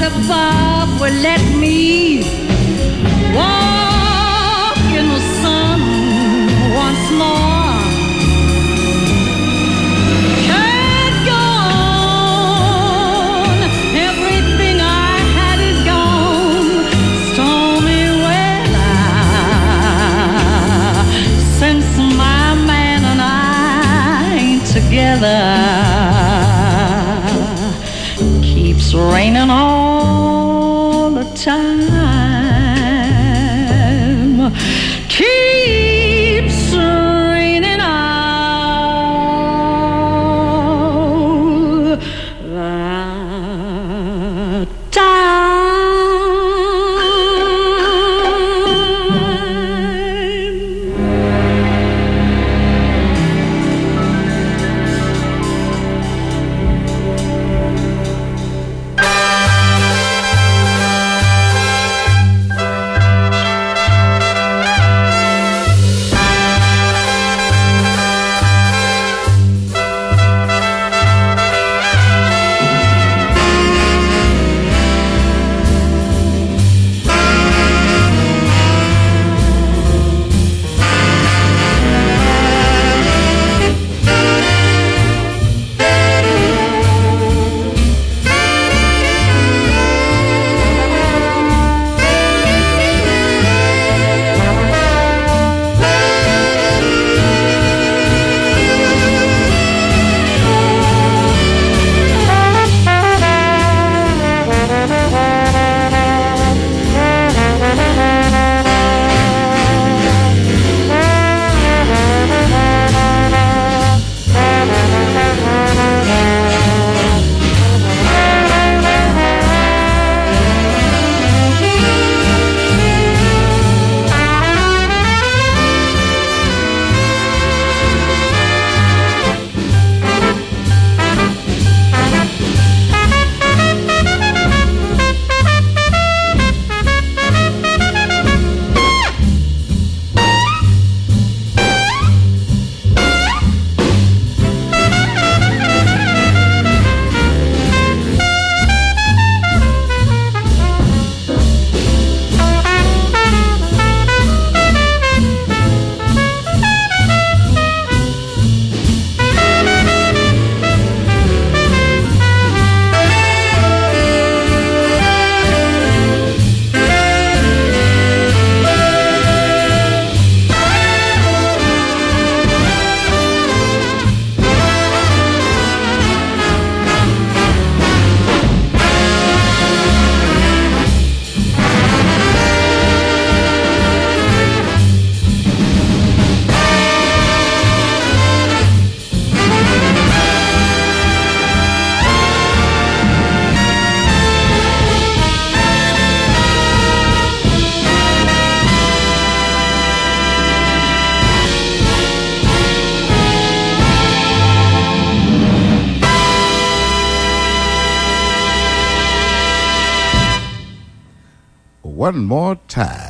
above will let me walk in the sun once more. Can't go on. Everything I had is gone. Stormy weather. Since my man and I ain't together. Keeps raining all the time. Keeps raining all the time. One more time.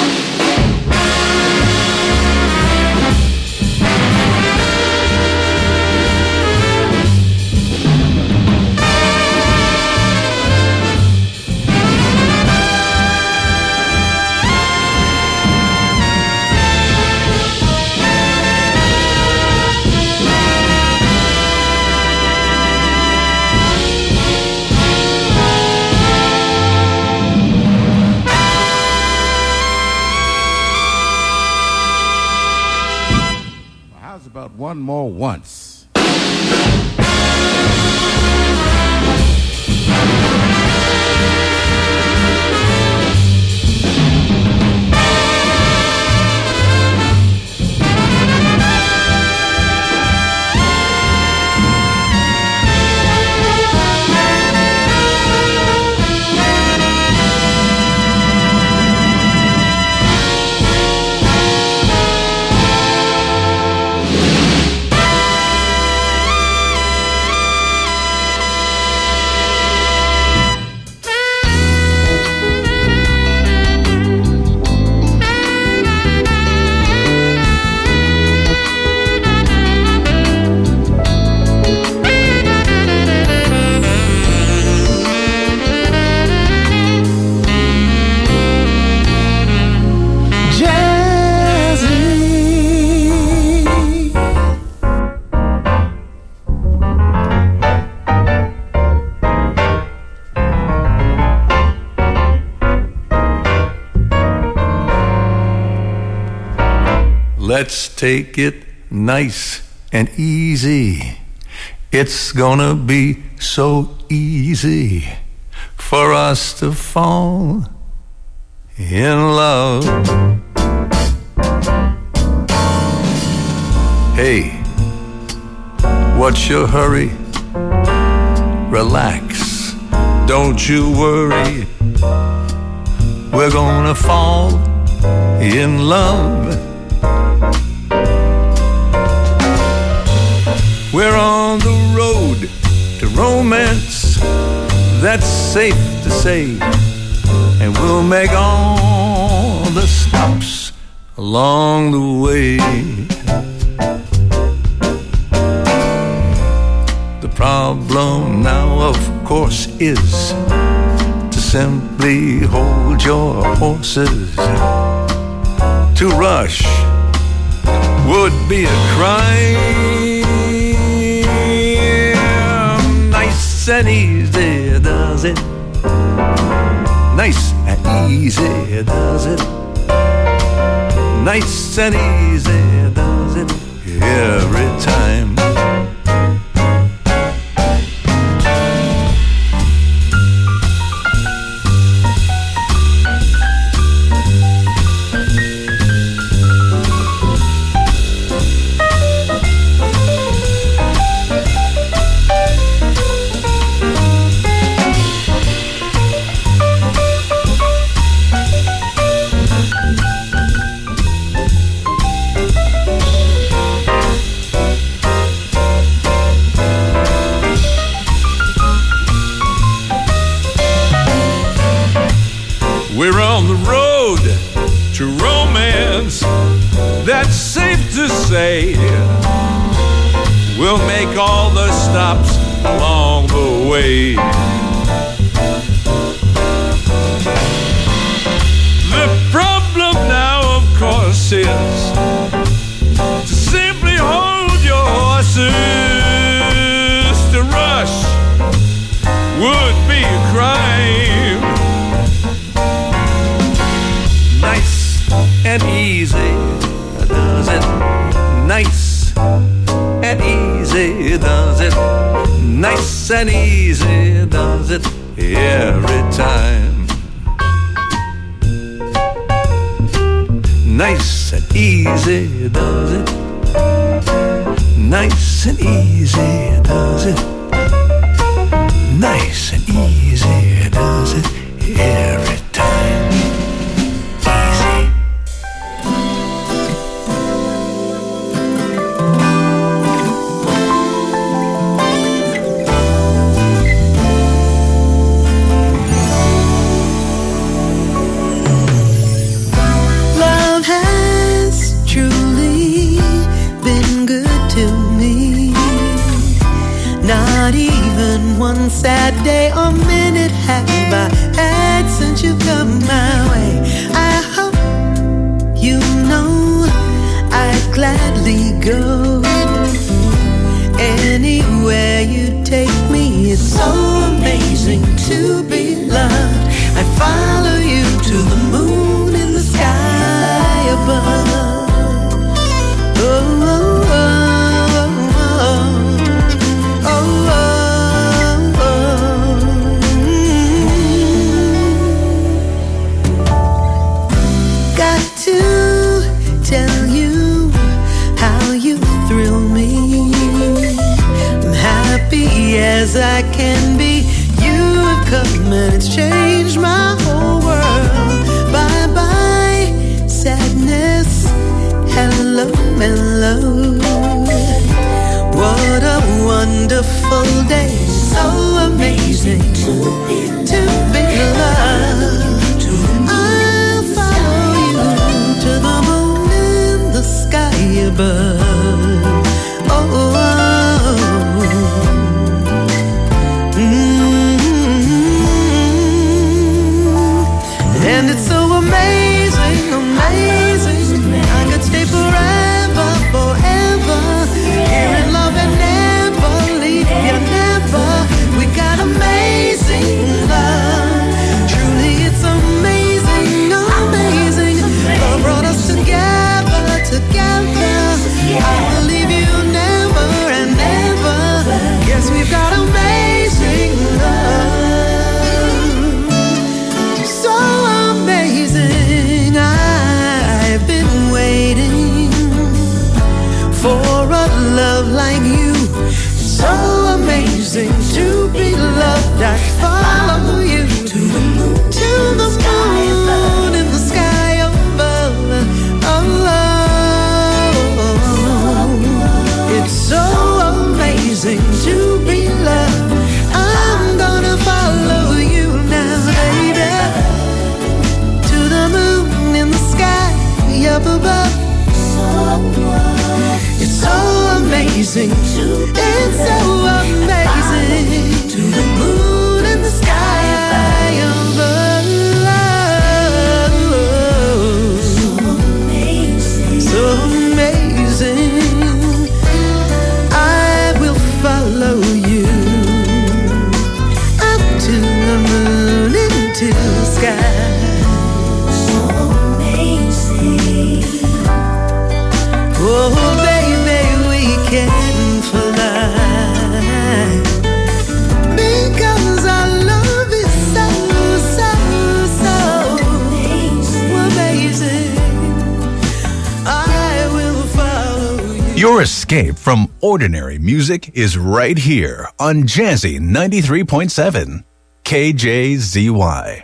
About one more once. Let's take it nice and easy. It's gonna be so easy for us to fall in love. Hey, what's your hurry? Relax, don't you worry. We're gonna fall in love. We're on the road to romance, that's safe to say, and we'll make all the stops along the way. The problem now, of course, is to simply hold your horses. To rush would be a crime. Nice and easy does it. Nice and easy does it. Nice and easy does it every time. We're on the road to romance, that's safe to say. We'll make all the stops along the way. The problem now, of course, is to simply hold your horses. To rush would be a crime. Nice and easy does it. Nice and easy does it. Nice and easy does it every time. Nice and easy does it. Nice and easy does it. Nice and easy does it every time. One sad day or minute have I had since you come my way. I hope you know I'd gladly go anywhere you take me. It's so amazing to be loved. I'd follow you to the moon in the sky above. Oh, oh, oh, oh, oh, oh. Tell you how you thrill me. I'm happy as I can be. You have come and it's changed my whole world. Bye bye sadness, hello mellow. What a wonderful day, so amazing to be loved. I'll follow you to the moon in the sky above. Oh, oh, oh. Mm-hmm. to the sky. So amazing. Oh, baby, we can fly. Because our love is so, so, so amazing. I will follow you. Your escape from ordinary music is right here on Jazzy 93.7 KJZY.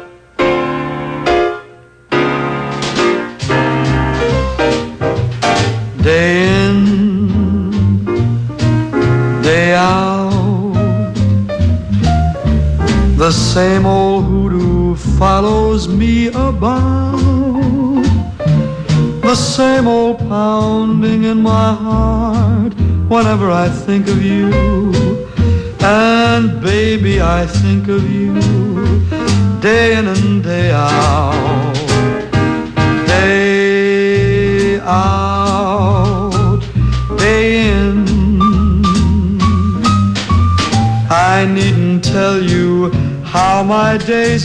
Day in, day out, the same old hoodoo follows me about. The same old pounding in my heart whenever I think of you. And baby, I think of you day in and day out. Day out, day in. I needn't tell you how my days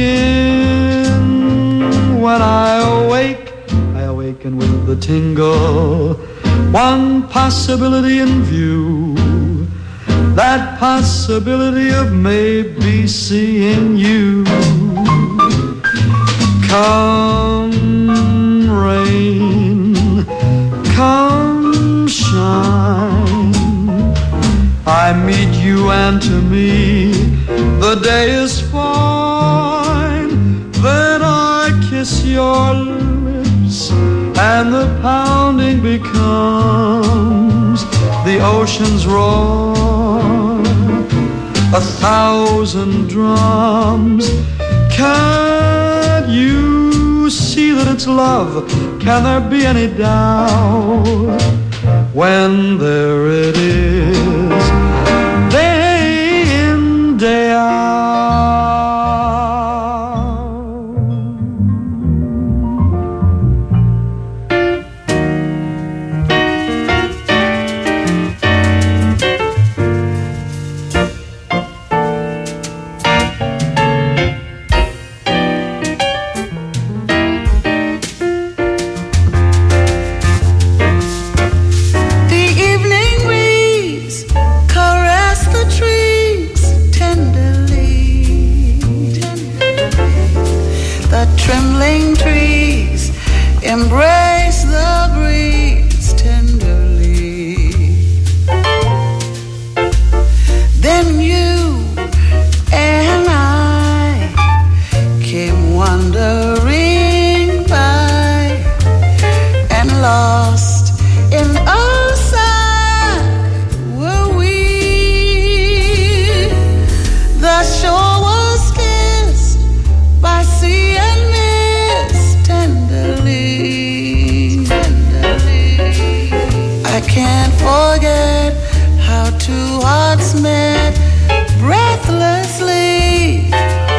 begin. When I awaken with the tingle. One possibility in view, that possibility of maybe seeing you. Come rain, come shine, I meet you and to me the day is fine. Then I kiss your lips and the pounding becomes the ocean's roar, 1,000 drums. Can't you see that it's love? Can there be any doubt when there it is, day in, day out? Trembling trees embrace the breeze tenderly. Then you and I came wandering by and lost in our sight were we. The shore was kissed by sea and I can't forget how two hearts met breathlessly.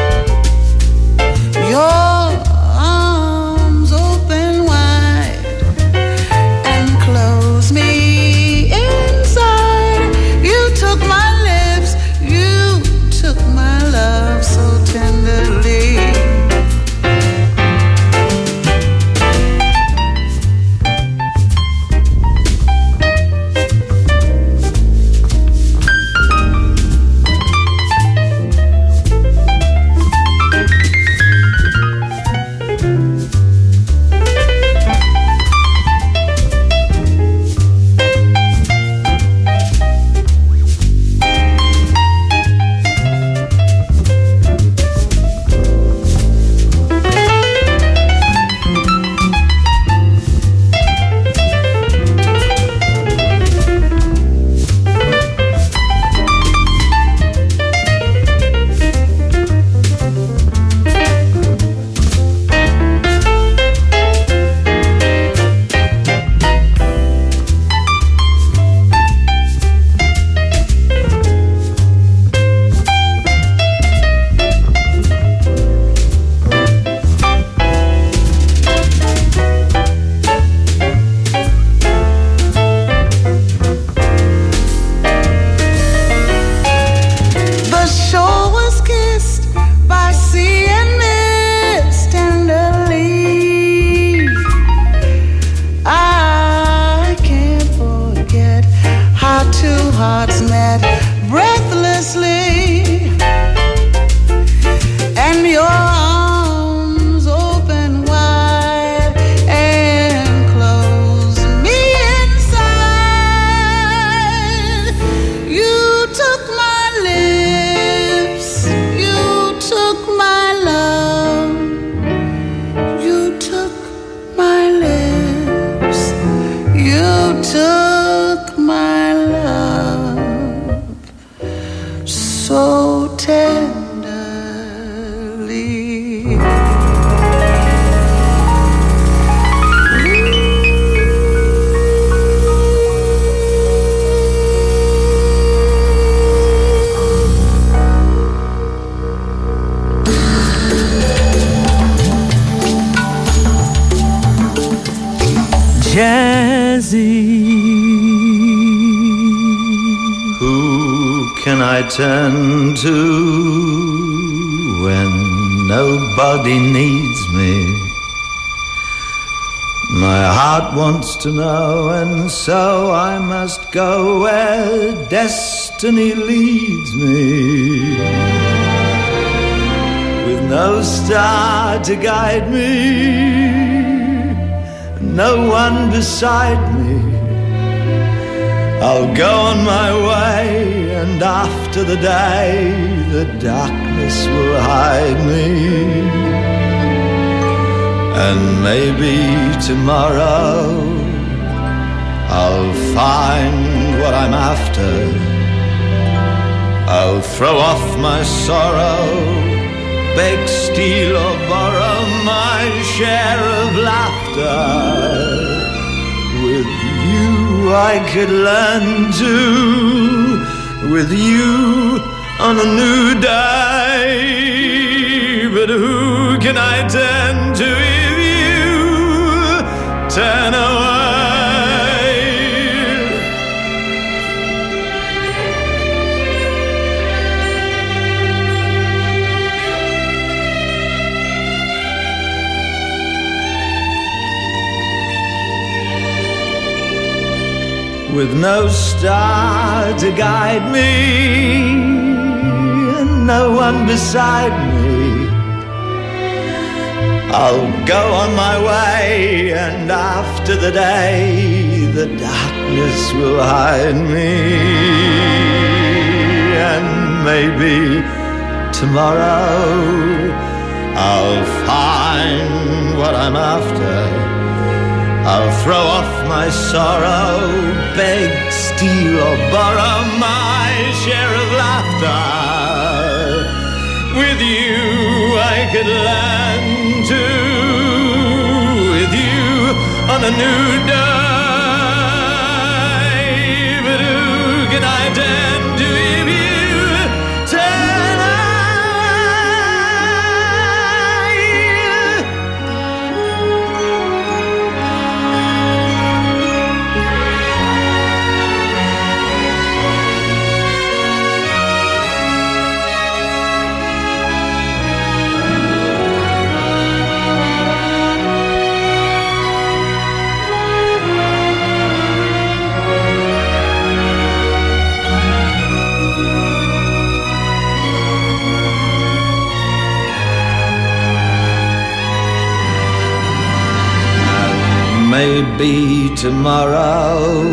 Your arms open wide and close me inside. You took my lips, you took my love so tenderly. tenderly. Jazzy, who can I turn to when nobody needs me? My heart wants to know, and so I must go where destiny leads me. With no star to guide me, no one beside me, I'll go on my way, and after the day, the darkness will hide me. And maybe tomorrow I'll find what I'm after. I'll throw off my sorrow, beg, steal or borrow my share of laughter. With you I could learn to, with you on a new day. But who can I turn to if you turn away? With no star to guide me, and no one beside me, I'll go on my way, and after the day, the darkness will hide me. And maybe tomorrow I'll find what I'm after. I'll throw off my sorrow, beg, steal or borrow my share of laughter. With you I could learn to, with you on a new day. But who can I turn to if you turn maybe tomorrow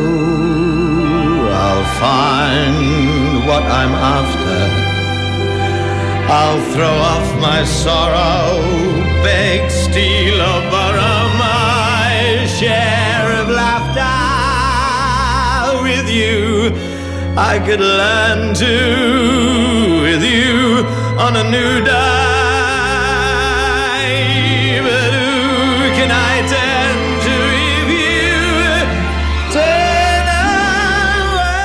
I'll find what I'm after. I'll throw off my sorrow, beg, steal or borrow my share of laughter. With you I could learn to, with you on a new day. But who can I turn to if you turn away?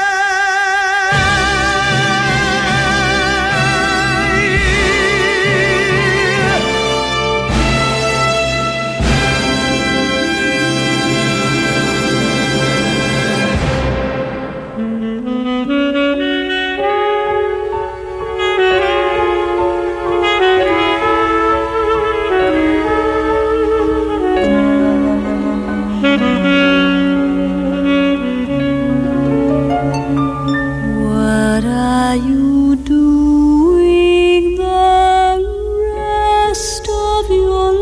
what are you doing the rest of your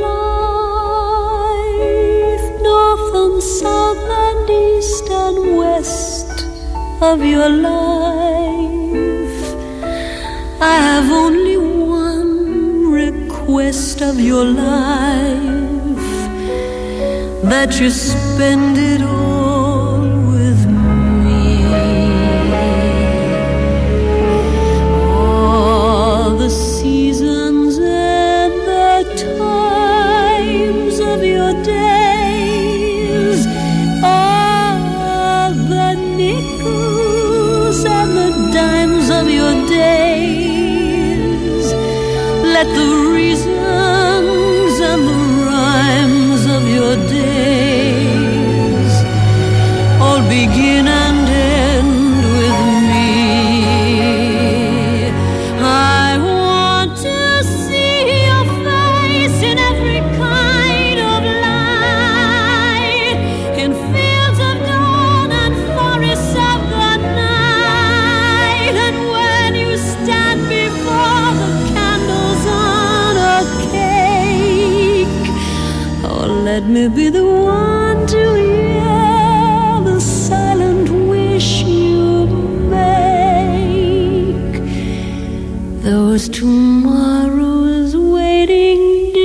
life? North and south and east and west of your life. I have only one request of your life, that you spend it all with me. Oh, Let the reasons and the rhymes of your days all begin and end with me. I want to see your face in every kind of light, in fields of dawn and forests of the night. And when you stand before the candles on a cake, oh, let me be the one to hear the silent wish you make. Those tomorrows waiting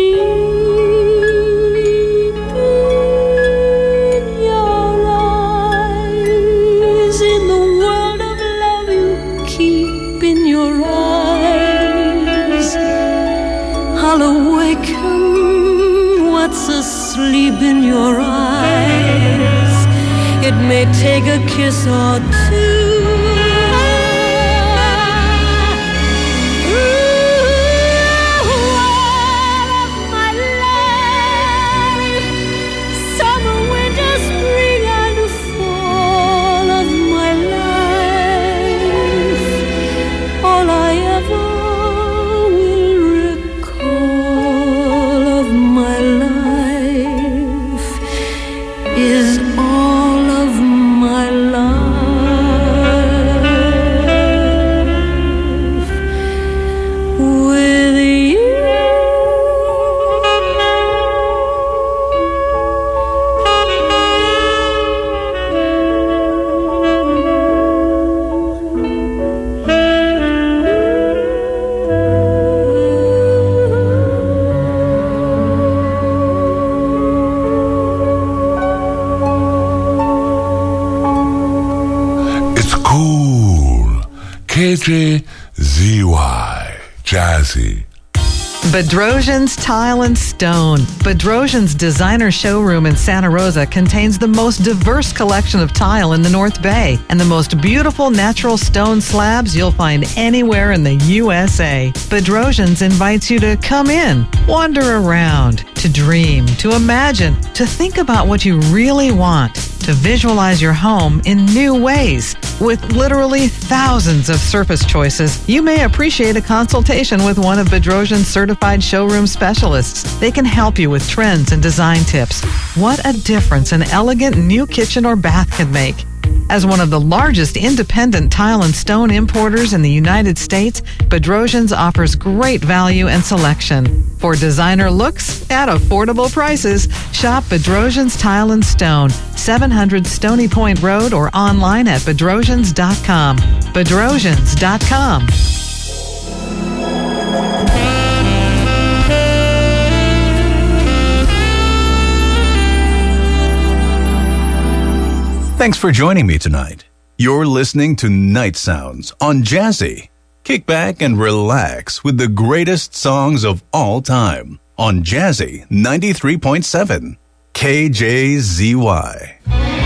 deep in your eyes, in the world of love you keep in your eyes. I'll awaken what's asleep in your eyes. It may take a kiss or two. KJZY Jazzy. Bedrosian's Tile and Stone. Bedrosian's designer showroom in Santa Rosa contains the most diverse collection of tile in the North Bay and the most beautiful natural stone slabs you'll find anywhere in the USA. Bedrosian's invites you to come in, wander around, to dream, to imagine, to think about what you really want, to visualize your home in new ways. With literally thousands of surface choices, you may appreciate a consultation with one of Bedrosian's certified showroom specialists. They can help you with trends and design tips. What a difference an elegant new kitchen or bath can make. As one of the largest independent tile and stone importers in the United States, Bedrosian's offers great value and selection. For designer looks at affordable prices, shop Bedrosian's Tile and Stone, 700 Stony Point Road, or online at bedrosians.com. Bedrosians.com. Thanks for joining me tonight. You're listening to Night Sounds on Jazzy. Kick back and relax with the greatest songs of all time on Jazzy 93.7 KJZY.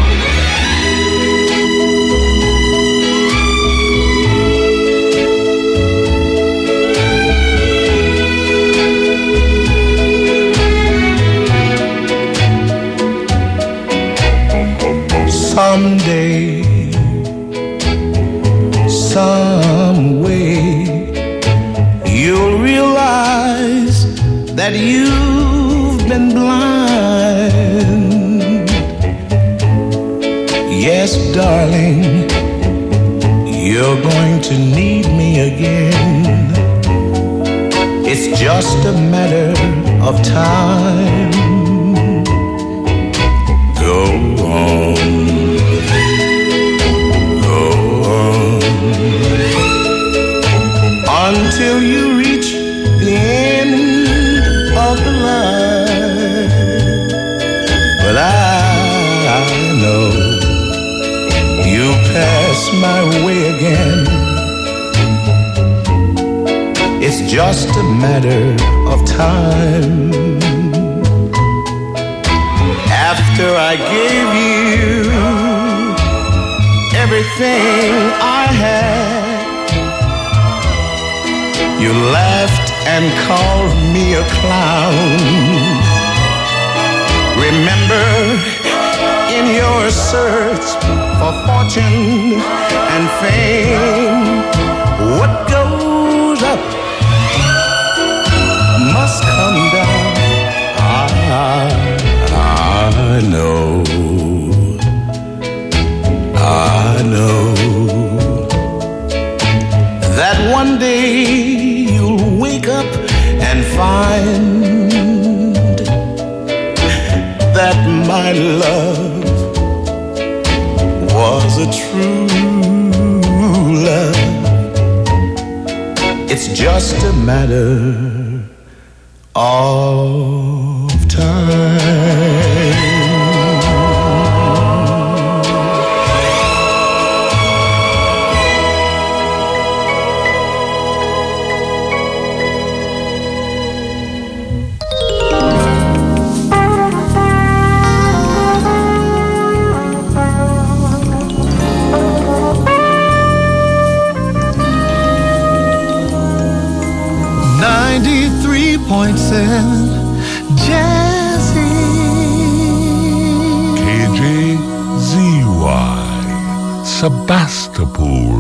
Someday, some way, you'll realize that you've been blind. Yes, darling, you're going to need me again. It's just a matter of time. Go on. Until you reach the end of the line. But I know you'll pass my way again. It's just a matter of time. After I gave you everything I had, you laughed and called me a clown. Remember, in your search for fortune and fame, what goes up must come down. I know, that one day you'll wake up and find that my love was a true love. It's just a matter of time. Jazzy KJZY Sebastopol.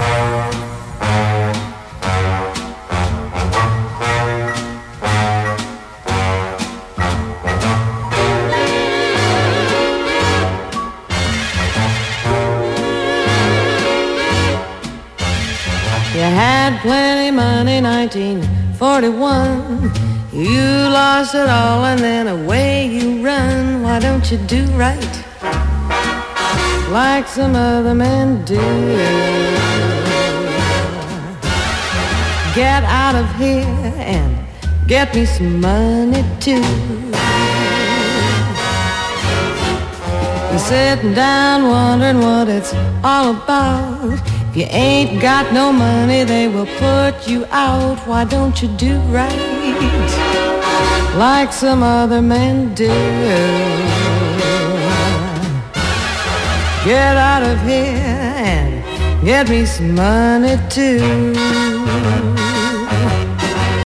You had plenty money, 1941. You lost it all and then away you run. Why don't you do right like some other men do? Get out of here and get me some money too. You're sitting down wondering what it's all about. If you ain't got no money, they will put you out. Why don't you do right like some other men do? Get out of here and get me some money too.